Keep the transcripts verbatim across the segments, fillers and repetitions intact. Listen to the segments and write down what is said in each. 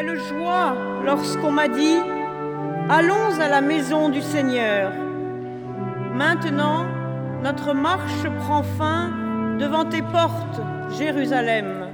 Quelle joie lorsqu'on m'a dit « Allons à la maison du Seigneur ». Maintenant, notre marche prend fin devant tes portes, Jérusalem.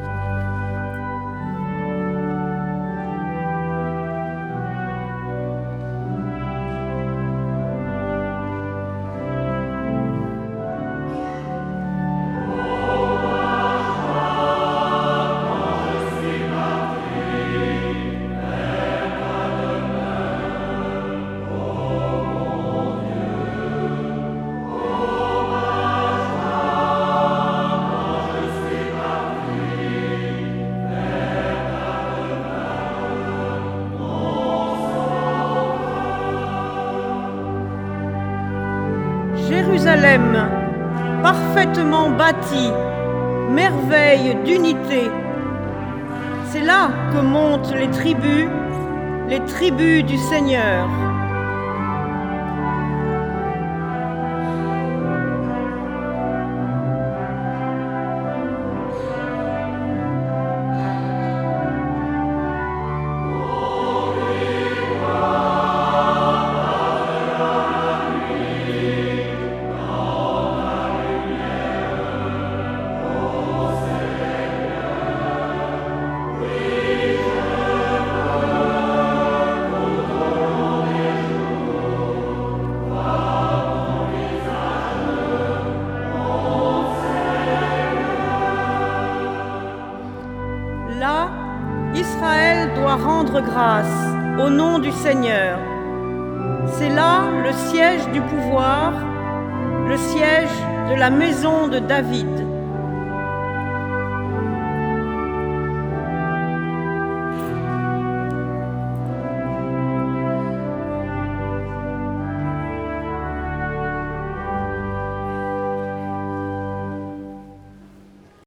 Jérusalem, parfaitement bâtie, merveille d'unité. C'est là que montent les tribus, les tribus du Seigneur. Là, Israël doit rendre grâce au nom du Seigneur. C'est là le siège du pouvoir, le siège de la maison de David.